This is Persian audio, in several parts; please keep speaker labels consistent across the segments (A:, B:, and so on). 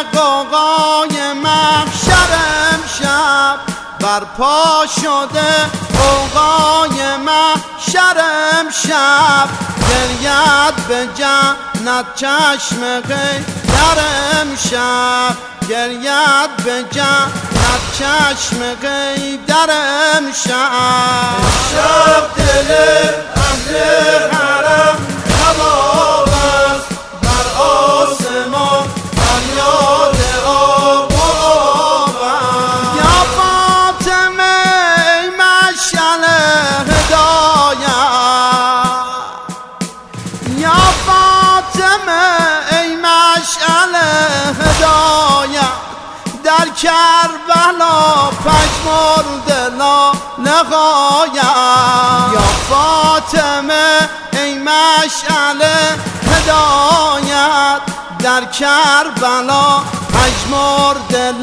A: قوقای محشر امشب برپا شده قوقای محشر امشب گرید به جنت چشم غیدر امشب گرید به جنت چشم غیدر امشب
B: شب دل اهل حرم کباب است بر آسمان فریاد آب و آب است
A: یا فاطمه ای مشعل هدایت یا فاطمه ای مشعل هدایت در کربلا پژمرده نهایت یا فاطمه ای مشعل هدایت در کربلا پژمرده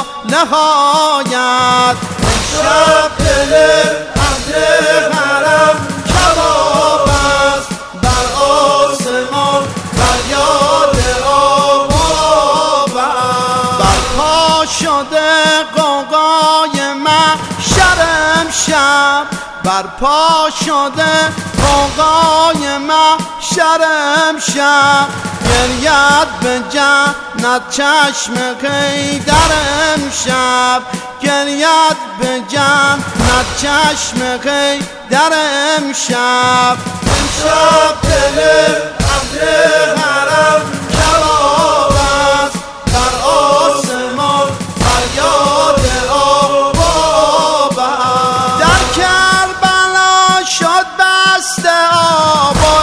A: نهایت
B: شب دل اهل حرم کباب است بر آسمان فریاد آب و آب است
A: برپا شده قوقای محشر امشب برپا شده قوقای محشر امشب گرید به جنت چشم غیدر امشب گرید به جنت چشم غیدر امشب
B: امشب دل اهل حرم کباب است بر آسمان فریاد آب و آب است
A: در کربلا شد بسته آب و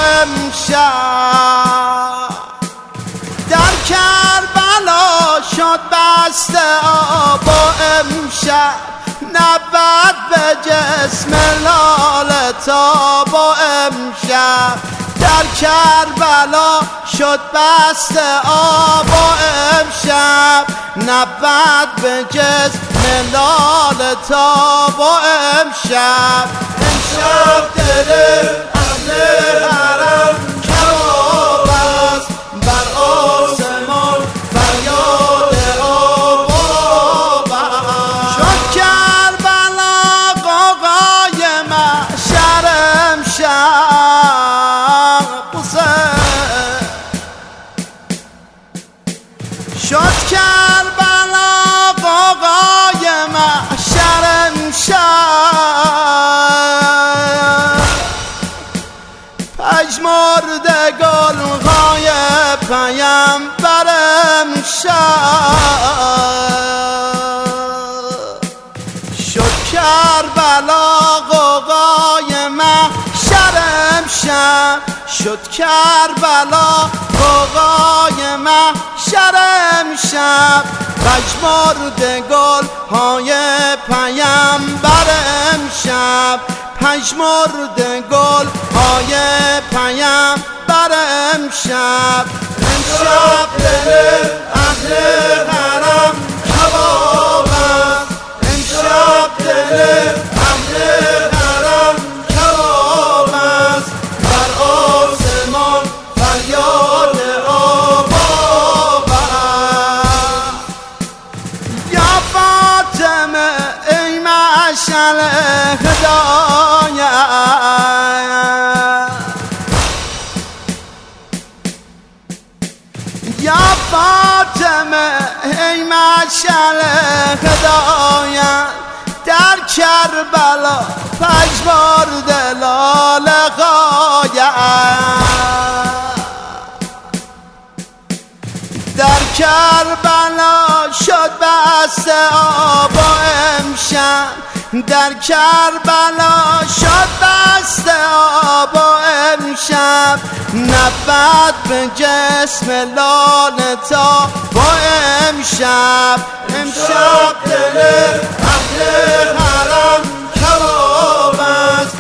A: امشب در کربلا شد بسته آب و امشب نبود به جسم لاله تاب و امشب در کربلا شد بسته آب و امشب نبود به جسم لاله تاب و امشب
B: امشب دل اهل حرم کباب است بر آسمان فریاد آب و آب است
A: شد کربلا قوقای محشر امشب حسین شد کربلا قوقای محشر امشب پژمرده گلهای پیمبر امشب شد کربلا قوقای محشر امشب شد کربلا قوقای محشر امشب پژمرده گلهای پیمبر امشب پژمرده گلهای پیمبر امشب
B: امشب دل اهل حرم کباب است امشب دل اهل حرم کباب است بر آسمان فریاد آب و آب است
A: یا فاطمه ای مشعل هدایت یا فاطمه ای مشعل هدایت در کربلا پژمرده لاله غایت در کربلا شد بسته آب و امشب در کربلا شد بسته آب و امشب نبود به جسم لاله تاب و امشب
B: امشب دل اهل حرم کباب است